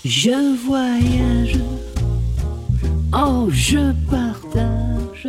Je voyage, oh je partage,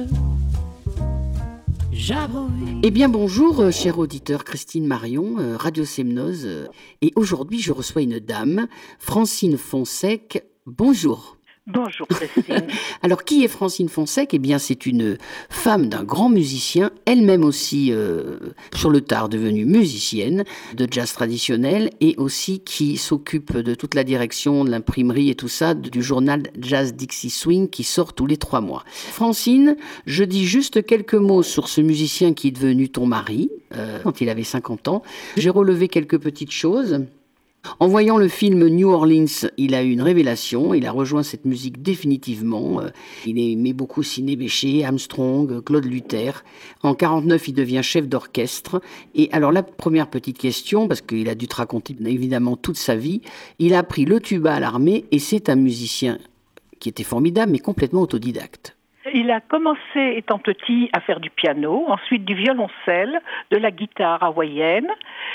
j'improvise. Eh bien bonjour, cher auditeur, Christine Marion, Radio Semnoz. Et aujourd'hui, je reçois une dame, Francine Fonsègue. Bonjour. Bonjour Christine. Alors, qui est Francine Fonsègue ? Eh bien, c'est une femme d'un grand musicien, elle-même aussi, sur le tard, devenue musicienne de jazz traditionnel et aussi qui s'occupe de toute la direction de l'imprimerie et tout ça, du journal Jazz Dixie Swing qui sort tous les 3 mois. Francine, je dis juste quelques mots sur ce musicien qui est devenu ton mari, quand il avait 50 ans. J'ai relevé quelques petites choses. En voyant le film New Orleans, il a eu une révélation, il a rejoint cette musique définitivement. Il aimait beaucoup Sidney Bechet, Armstrong, Claude Luther. En 1949, il devient chef d'orchestre. Et alors la première petite question, parce qu'il a dû te raconter évidemment toute sa vie, il a appris le tuba à l'armée et c'est un musicien qui était formidable mais complètement autodidacte. Il a commencé, étant petit, à faire du piano, ensuite du violoncelle, de la guitare hawaïenne,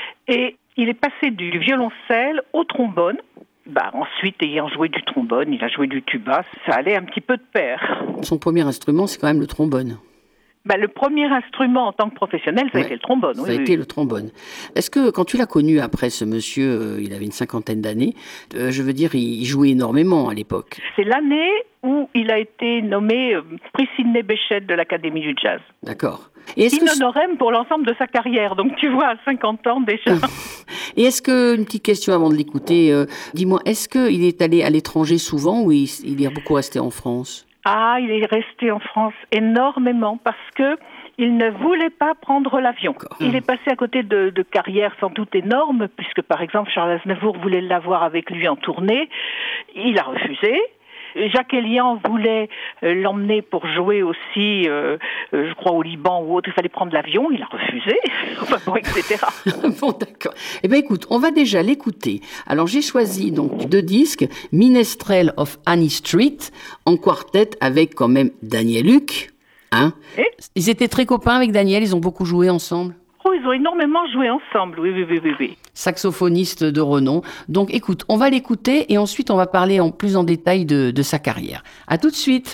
et il est passé du violoncelle au trombone. Ensuite, ayant joué du trombone, il a joué du tuba, ça allait un petit peu de pair. Son premier instrument, c'est quand même le trombone. Le premier instrument en tant que professionnel, ça a été le trombone. Ça a été le trombone. Est-ce que quand tu l'as connu après, ce monsieur, il avait une 50aine d'années, je veux dire, il jouait énormément à l'époque. C'est l'année où il a été nommé prix Sidney Bechet de l'Académie du Jazz. D'accord. In honorem pour l'ensemble de sa carrière. Donc tu vois, à 50 ans déjà. Et est-ce que, une petite question avant de l'écouter, dis-moi, est-ce qu'il est allé à l'étranger souvent ou il est beaucoup resté en France ? Il est resté en France énormément parce que il ne voulait pas prendre l'avion. Il est passé à côté de carrières sans doute énormes, puisque par exemple Charles Aznavour voulait l'avoir avec lui en tournée. Il a refusé. Jacques Elian voulait l'emmener pour jouer aussi, je crois au Liban ou autre, il fallait prendre l'avion, il a refusé, etc. Bon, d'accord. Eh bien, écoute, on va déjà l'écouter. Alors, j'ai choisi donc 2 disques, Minestrel of Annie Street, en quartet avec quand même Daniel Luc. Ils étaient très copains avec Daniel, ils ont beaucoup joué ensemble. Ils ont énormément joué ensemble, oui. Saxophoniste de renom. Donc écoute, on va l'écouter et ensuite on va parler plus en détail de sa carrière. À tout de suite.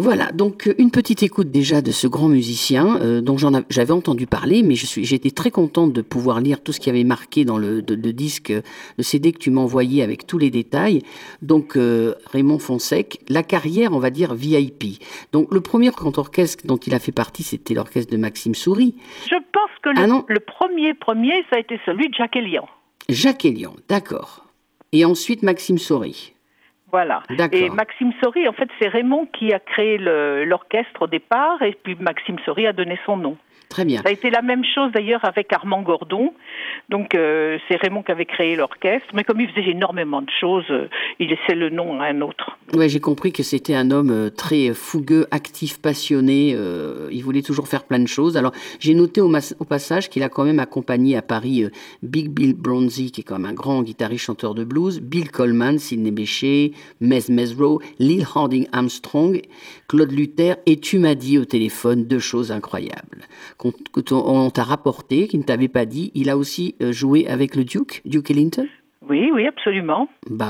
Voilà, donc une petite écoute déjà de ce grand musicien dont j'avais entendu parler, mais j'étais très contente de pouvoir lire tout ce qui avait marqué dans le disque, le CD que tu m'as envoyé avec tous les détails. Donc Raymond Fonsègue, la carrière, on va dire VIP. Donc le premier grand orchestre dont il a fait partie, c'était l'orchestre de Maxime Soury. Je pense que le premier, ça a été celui de Jacques Elian. Jacques Elian, d'accord. Et ensuite Maxime Soury. Voilà. D'accord. Et Maxime Soury, en fait, c'est Raymond qui a créé l'orchestre au départ, et puis Maxime Soury a donné son nom. Très bien. Ça a été la même chose d'ailleurs avec Armand Gordon. Donc c'est Raymond qui avait créé l'orchestre, mais comme il faisait énormément de choses, il laissait le nom à un autre. Ouais, j'ai compris que c'était un homme très fougueux, actif, passionné. Il voulait toujours faire plein de choses. Alors j'ai noté au passage qu'il a quand même accompagné à Paris Big Bill Bronzy, qui est quand même un grand guitariste chanteur de blues, Bill Coleman, Sidney Bechet, Mez Mesrow, Lil Harding Armstrong, Claude Luther, et tu m'as dit au téléphone 2 choses incroyables qu'on t'a rapporté, qu'il ne t'avait pas dit. Il a aussi joué avec le Duke Ellington. Oui, absolument.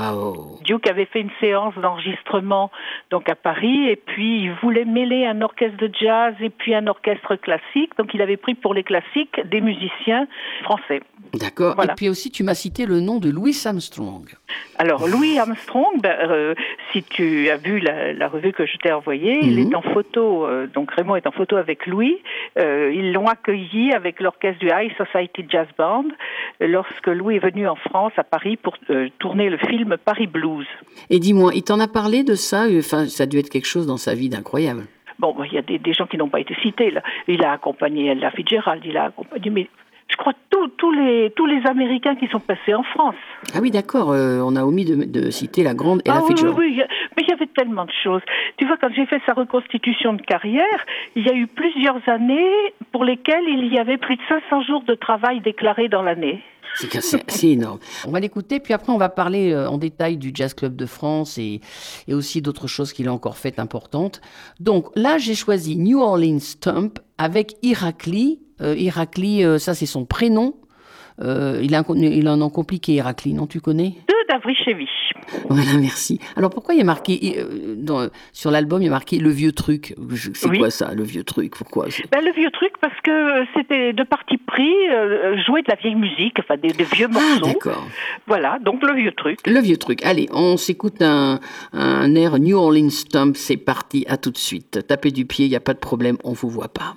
Duke avait fait une séance d'enregistrement donc à Paris, et puis il voulait mêler un orchestre de jazz et puis un orchestre classique, donc il avait pris pour les classiques des musiciens français. D'accord. Voilà. Et puis aussi tu m'as cité le nom de Louis Armstrong. Alors Louis Armstrong, si tu as vu la revue que je t'ai envoyée, il est en photo, donc Raymond est en photo avec Louis. Ils l'ont accueilli avec l'orchestre du High Society Jazz Band lorsque Louis est venu en France, à Paris, pour tourner le film Paris Blues. Et dis-moi, il t'en a parlé de ça? Enfin, ça a dû être quelque chose dans sa vie d'incroyable. Bon, il y a des gens qui n'ont pas été cités, là. Il a accompagné Ella Fitzgerald, il a accompagné... Mais je crois tous les Américains qui sont passés en France. Ah oui, d'accord. On a omis de citer la grande Ella Fitzgerald. Oui. Mais il y avait tellement de choses. Tu vois, quand j'ai fait sa reconstitution de carrière, il y a eu plusieurs années pour lesquelles il y avait plus de 500 jours de travail déclarés dans l'année. C'est énorme. On va l'écouter, puis après on va parler en détail du Jazz Club de France et aussi d'autres choses qu'il a encore faites importantes. Donc là, j'ai choisi New Orleans Stomp avec Irakli. Irakli, ça c'est son prénom. Il a un nom compliqué, Irakli, non? Tu connais? Davrichevi. Voilà, merci. Alors pourquoi il y a marqué, sur l'album, il y a marqué le vieux truc? C'est quoi ça, le vieux truc? Pourquoi? Le vieux truc, parce que c'était de parti pris, jouer de la vieille musique, enfin des vieux morceaux. Ah, d'accord. Voilà, donc le vieux truc. Le vieux truc. Allez, on s'écoute un air New Orleans Stomp, c'est parti, à tout de suite. Tapez du pied, il n'y a pas de problème, on ne vous voit pas.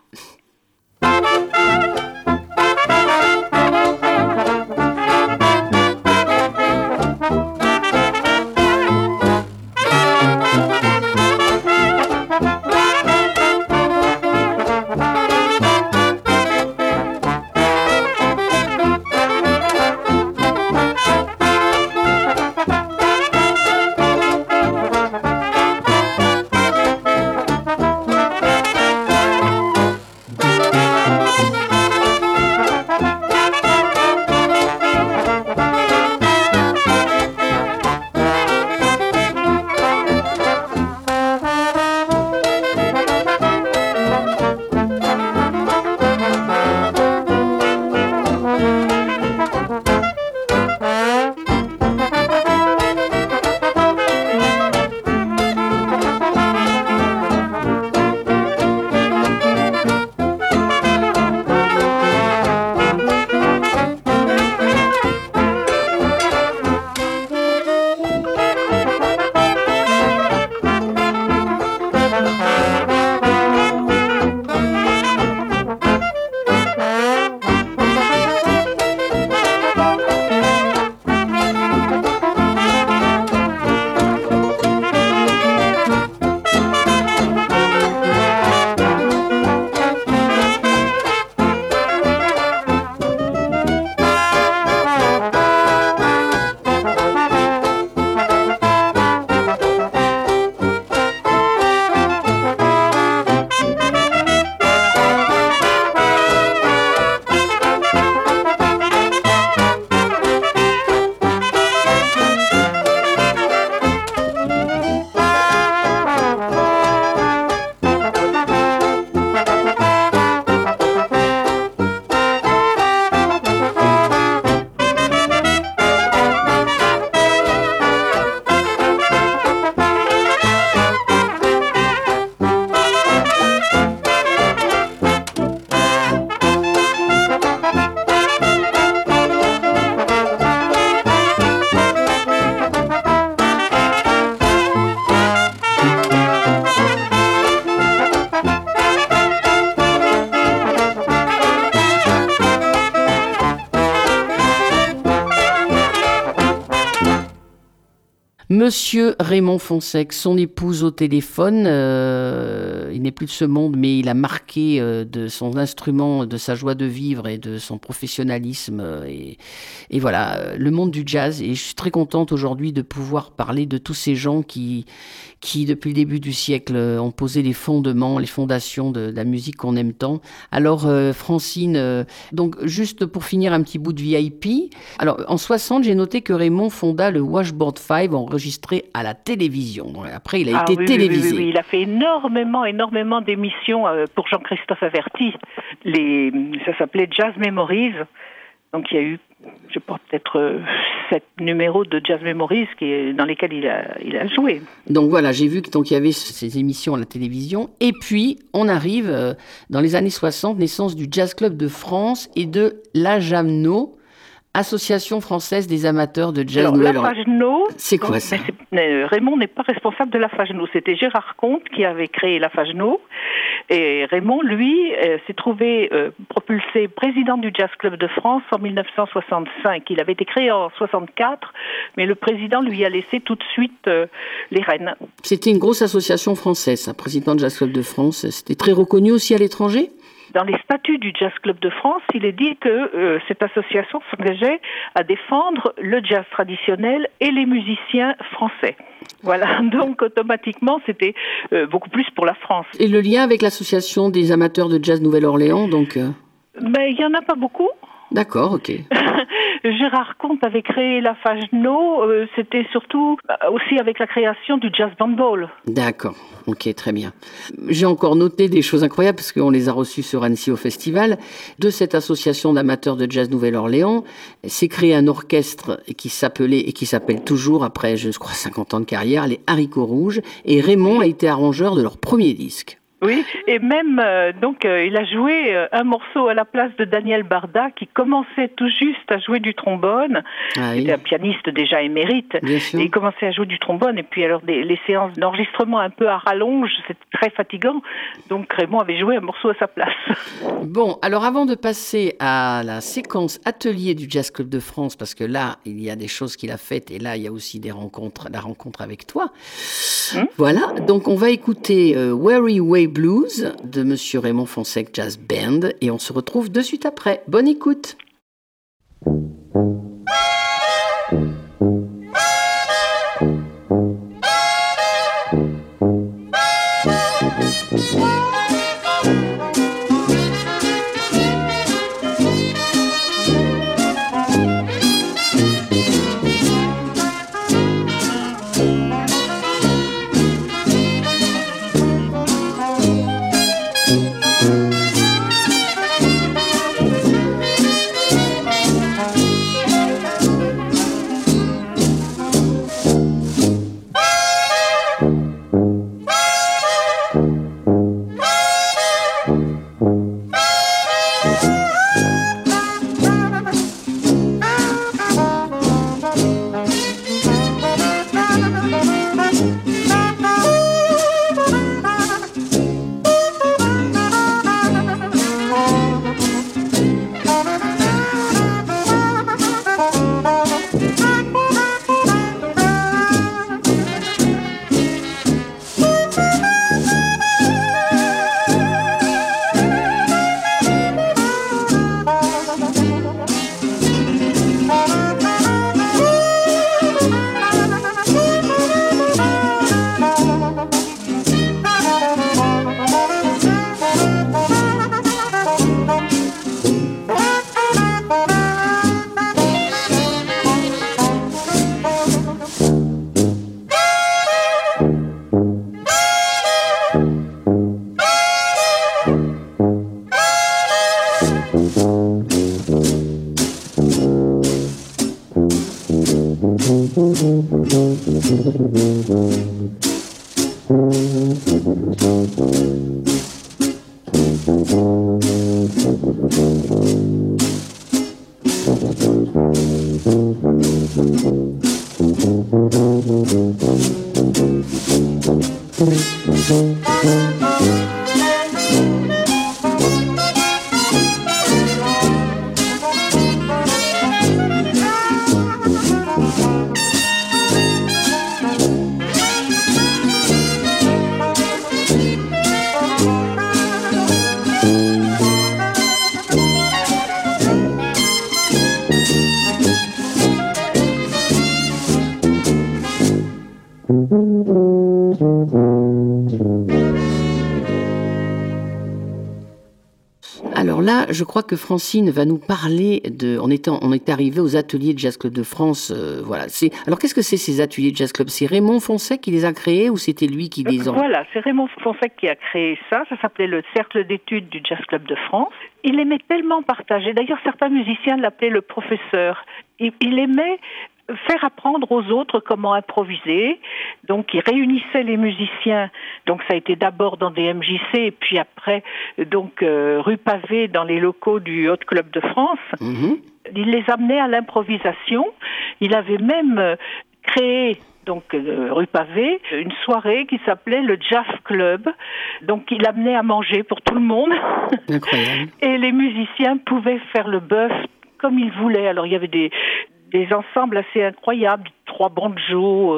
Monsieur Raymond Fonsègue, son épouse au téléphone, il n'est plus de ce monde, mais il a marqué de son instrument, de sa joie de vivre et de son professionnalisme et voilà, le monde du jazz. Et je suis très contente aujourd'hui de pouvoir parler de tous ces gens qui depuis le début du siècle, ont posé les fondements, les fondations de la musique qu'on aime tant. Alors, Francine, donc juste pour finir un petit bout de VIP, alors en 60, j'ai noté que Raymond fonda le Washboard 5 enregistré à la télévision. Donc, après, il a été télévisé. Oui, il a fait énormément d'émissions pour Jean-Christophe Averty. Ça s'appelait Jazz Memories. Donc il y a eu, je pense, peut-être 7 numéros de Jazz Memories dans lesquels il a joué. Donc voilà, j'ai vu qu'il y avait ces émissions à la télévision. Et puis, on arrive dans les années 60, naissance du Jazz Club de France et de l'AJAMNO, Association française des amateurs de jazz nouvelle. La FAJNO, c'est quoi ça? Raymond n'est pas responsable de la FAJNO. C'était Gérard Comte qui avait créé la FAJNO. Et Raymond, lui, s'est trouvé propulsé président du Jazz Club de France en 1965. Il avait été créé en 64, mais le président lui a laissé tout de suite les rênes. C'était une grosse association française, président du Jazz Club de France. C'était très reconnu aussi à l'étranger? Dans les statuts du Jazz Club de France, il est dit que cette association s'engageait à défendre le jazz traditionnel et les musiciens français. Voilà, donc automatiquement, c'était beaucoup plus pour la France. Et le lien avec l'association des amateurs de jazz Nouvelle-Orléans, donc il n'y en a pas beaucoup. D'accord, ok. Gérard Comte avait créé la FAJNO, c'était surtout aussi avec la création du Jazz Band Ball. D'accord, ok, très bien. J'ai encore noté des choses incroyables parce qu'on les a reçues sur Annecy au festival. De cette association d'amateurs de jazz Nouvelle-Orléans, s'est créé un orchestre qui s'appelait et qui s'appelle toujours, après je crois 50 ans de carrière, les Haricots Rouges. Et Raymond a été arrangeur de leur premier disque. Oui, et même, il a joué un morceau à la place de Daniel Barda, qui commençait tout juste à jouer du trombone. C'était un pianiste déjà émérite. Et il commençait à jouer du trombone, et puis alors les séances d'enregistrement un peu à rallonge, c'était très fatigant. Donc Raymond avait joué un morceau à sa place. Bon, alors avant de passer à la séquence atelier du Jazz Club de France, parce que là, il y a des choses qu'il a faites, et là, il y a aussi la rencontre avec toi. Voilà, donc on va écouter Weary Way Blues de Monsieur Raymond Fonsègue Jazz Band et on se retrouve de suite après. Bonne écoute. Alors là, je crois que Francine va nous parler de... On est arrivé aux ateliers de Jazz Club de France. Voilà. Alors, qu'est-ce que c'est ces ateliers de Jazz Club? C'est Raymond Fonsec qui les a créés ou c'était lui qui les a... Voilà, c'est Raymond Fonsec qui a créé ça. Ça s'appelait le Cercle d'études du Jazz Club de France. Il aimait tellement partager. D'ailleurs, certains musiciens l'appelaient le professeur. Il aimait faire apprendre aux autres comment improviser. Donc, il réunissait les musiciens. Donc, ça a été d'abord dans des MJC et puis après, donc, rue Pavée, dans les locaux du Hot Club de France. Mhm. Il les amenait à l'improvisation. Il avait même créé, donc, rue Pavée, une soirée qui s'appelait le Jazz Club. Donc, il amenait à manger pour tout le monde. Incroyable. Et les musiciens pouvaient faire le bœuf comme ils voulaient. Alors, il y avait des ensembles assez incroyables, 3 banjos,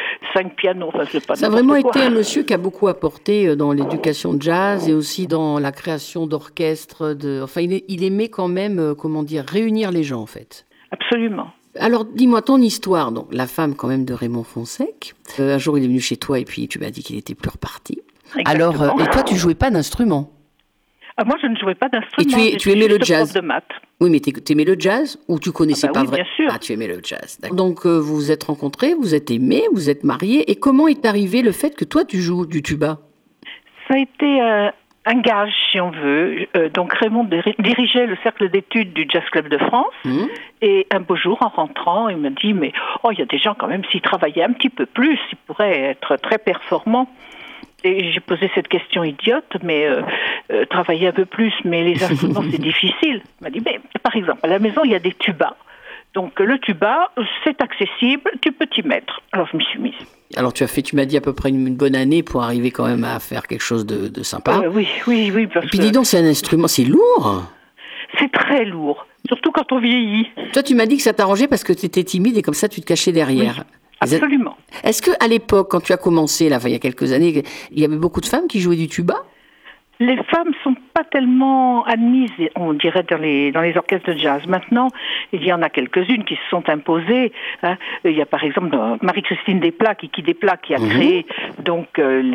5 pianos, enfin c'est pas. Ça a vraiment été un monsieur qui a beaucoup apporté dans l'éducation de jazz et aussi dans la création d'orchestres. Enfin, il aimait quand même, réunir les gens en fait. Absolument. Alors, dis-moi ton histoire. Donc, la femme quand même de Raymond Fonsec. Un jour, il est venu chez toi et puis tu m'as dit qu'il était plus reparti. Exactement. Alors, et toi, tu jouais pas d'instrument? Moi, je ne jouais pas d'instrument. Et tu aimais le jazz? Prof de maths. Oui, mais tu aimais le jazz ou tu connaissais pas oui, vraiment? Bien sûr. Ah, tu aimais le jazz. D'accord. Donc, vous vous êtes rencontrés, vous êtes aimés, vous êtes mariés. Et comment est arrivé le fait que toi, tu joues du tuba? Ça a été un gage, si on veut. Donc, Raymond dirigeait le cercle d'études du Jazz Club de France. Et un beau jour, en rentrant, il m'a dit, mais il y a des gens quand même, s'ils travaillaient un petit peu plus, ils pourraient être très performants. Et j'ai posé cette question idiote, mais travailler un peu plus, mais les instruments, c'est difficile. Il m'a dit, mais par exemple, à la maison, il y a des tubas. Donc le tuba, c'est accessible, tu peux t'y mettre. Alors je m'y suis mise. Alors tu m'as dit à peu près une bonne année pour arriver quand même à faire quelque chose de sympa. Oui. Et puis dis donc, c'est un instrument, c'est lourd. C'est très lourd, surtout quand on vieillit. Toi, tu m'as dit que ça t'arrangeait parce que tu étais timide et comme ça, tu te cachais derrière. Oui. Absolument. Est-ce qu'à l'époque, quand tu as commencé, il y a quelques années, il y avait beaucoup de femmes qui jouaient du tuba? Les femmes ne sont pas tellement admises, on dirait, dans les orchestres de jazz. Maintenant, il y en a quelques-unes qui se sont imposées. Hein. Il y a par exemple Marie-Christine Desplat, qui a créé donc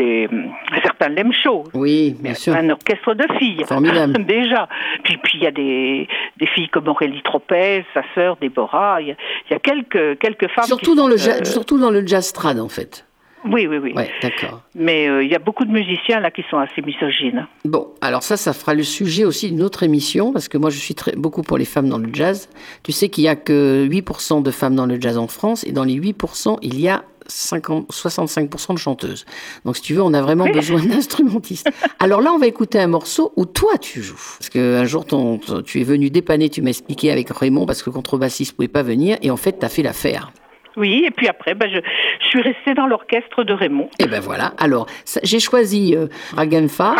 certains Lem Show. Oui, bien sûr. Un orchestre de filles. Formidable. Déjà. Puis il y a des filles comme Aurélie Tropez, sa sœur Déborah. Il y a quelques femmes. Surtout dans le jazz trad, en fait. Oui. Ouais, d'accord. Mais il y a beaucoup de musiciens là qui sont assez misogynes. Bon, alors ça fera le sujet aussi d'une autre émission, parce que moi je suis beaucoup pour les femmes dans le jazz. Tu sais qu'il n'y a que 8% de femmes dans le jazz en France, et dans les 8%, il y a 65% de chanteuses. Donc si tu veux, on a vraiment besoin d'instrumentistes. Alors là, on va écouter un morceau où toi tu joues. Parce qu'un jour, tu es venu dépanner, tu m'as expliqué avec Raymond, parce que le contrebassiste ne pouvait pas venir, et en fait, tu as fait l'affaire. Oui, et puis après, je suis restée dans l'orchestre de Raymond. Et ben voilà. Alors, j'ai choisi Raganfa.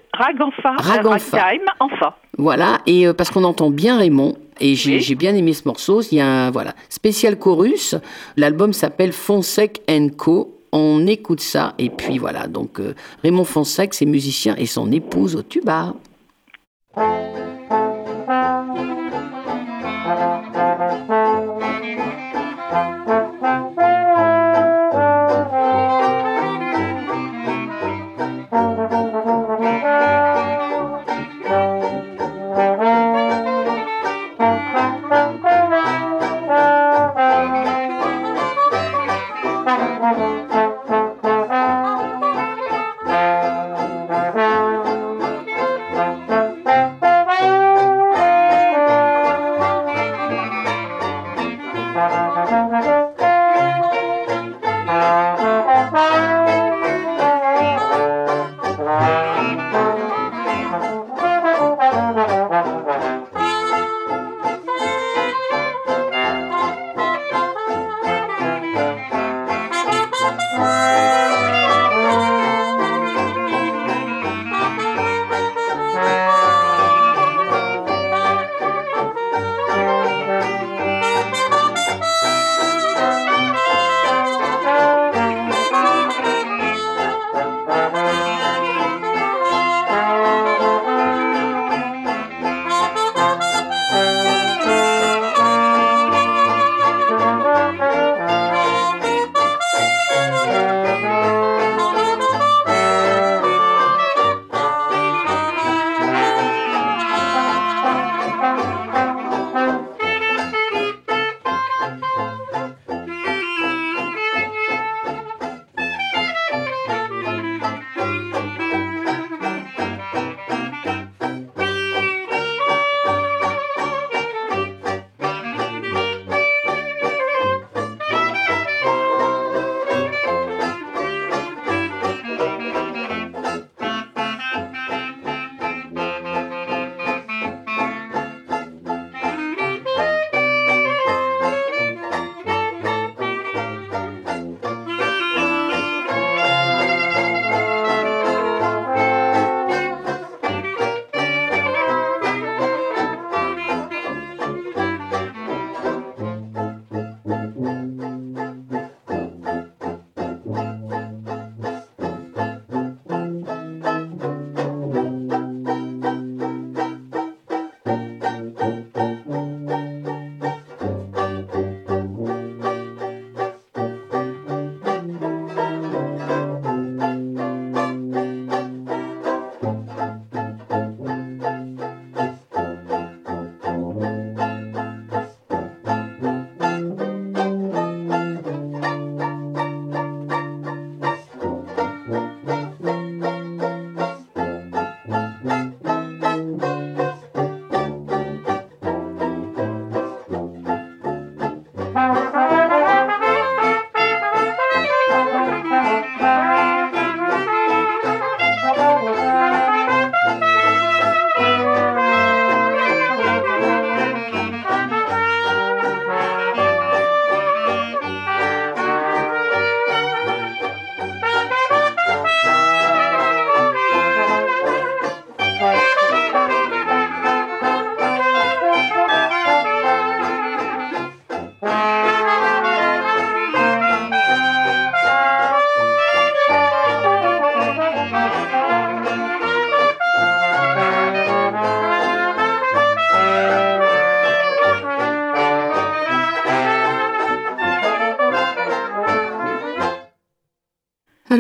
Ragtime en fa. Voilà, et parce qu'on entend bien Raymond, et j'ai bien aimé ce morceau. Il y a un spécial chorus. L'album s'appelle Fonsec & Co. On écoute ça, et puis voilà. Donc, Raymond Fonsec, c'est musicien, et son épouse au tuba.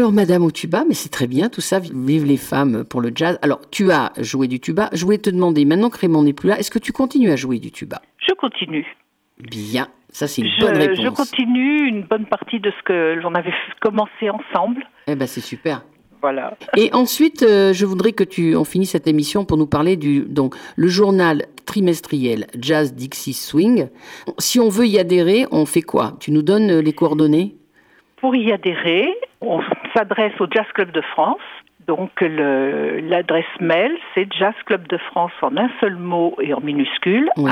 Alors, Madame au tuba, mais c'est très bien tout ça, vive les femmes pour le jazz. Alors, tu as joué du tuba. Je voulais te demander, maintenant que Raymond n'est plus là, est-ce que tu continues à jouer du tuba? Je continue. Bien, ça c'est une bonne réponse. Je continue une bonne partie de ce que l'on avait commencé ensemble. Eh ben c'est super. Voilà. Et ensuite, je voudrais que on finisse cette émission pour nous parler donc le journal trimestriel Jazz Dixie Swing. Si on veut y adhérer, on fait quoi? Tu nous donnes les coordonnées? Pour y adhérer, on s'adresse au Jazz Club de France. Donc l'adresse mail, c'est Jazz Club de France en un seul mot et en minuscule, oui.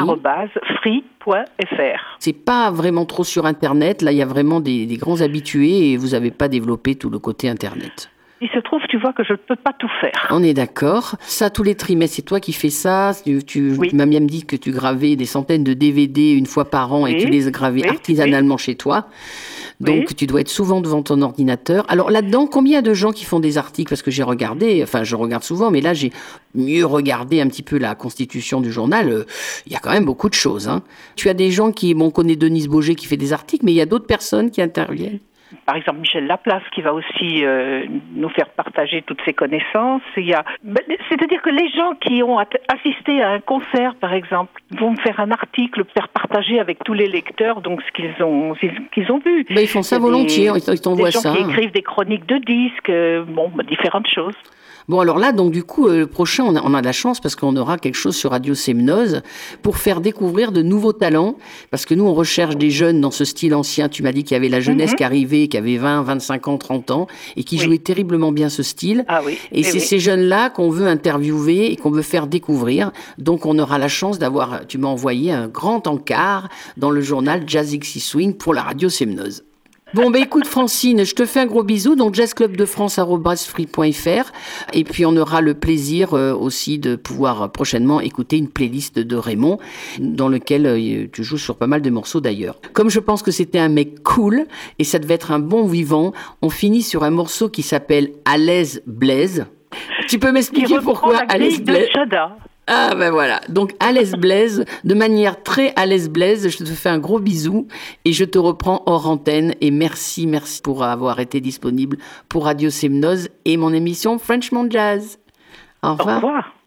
@free.fr. C'est pas vraiment trop sur Internet. Là, il y a vraiment des grands habitués et vous n'avez pas développé tout le côté Internet. Il se trouve, tu vois, que je ne peux pas tout faire. On est d'accord. Ça, tous les trimestres, c'est toi qui fais ça. Tu m'as même dit que tu gravais des centaines de DVD une fois par an et tu les gravais artisanalement chez toi. Donc, tu dois être souvent devant ton ordinateur. Alors là-dedans, combien de gens qui font des articles? Parce que j'ai regardé, enfin, je regarde souvent, mais là, j'ai mieux regardé un petit peu la constitution du journal. Il y a quand même beaucoup de choses. Hein. Tu as des gens on connaît Denise Bauger qui fait des articles, mais il y a d'autres personnes qui interviennent. Par exemple, Michel Laplace qui va aussi nous faire partager toutes ses connaissances. C'est-à-dire que les gens qui ont assisté à un concert, par exemple, vont faire un article, faire partager avec tous les lecteurs donc ce qu'ils ont vu. Mais ils font ça volontiers, ils t'envoient ça. Des gens qui écrivent des chroniques de disques, différentes choses. Bon, alors là, donc du coup, le prochain, on a de la chance parce qu'on aura quelque chose sur Radio Semnoz pour faire découvrir de nouveaux talents. Parce que nous, on recherche des jeunes dans ce style ancien. Tu m'as dit qu'il y avait la jeunesse qui arrivait, qui avait 20, 25 ans, 30 ans et qui jouait terriblement bien ce style. Ah oui. Et c'est ces jeunes-là qu'on veut interviewer et qu'on veut faire découvrir. Donc, on aura la chance d'avoir, tu m'as envoyé un grand encart dans le journal Jazz Dixie Swing pour la Radio Semnoz. Bon, écoute Francine, je te fais un gros bisou, donc jazzclubdefrance@free.fr et puis on aura le plaisir aussi de pouvoir prochainement écouter une playlist de Raymond dans lequel tu joues sur pas mal de morceaux d'ailleurs. Comme je pense que c'était un mec cool et ça devait être un bon vivant, on finit sur un morceau qui s'appelle À l'aise Blaise. Tu peux m'expliquer pourquoi À l'aise Blaise? Ah ben voilà, donc à l'aise Blaise, de manière très à l'aise Blaise, je te fais un gros bisou et je te reprends hors antenne et merci pour avoir été disponible pour Radio Semnoz et mon émission Frenchman Jazz. Au revoir. Au revoir.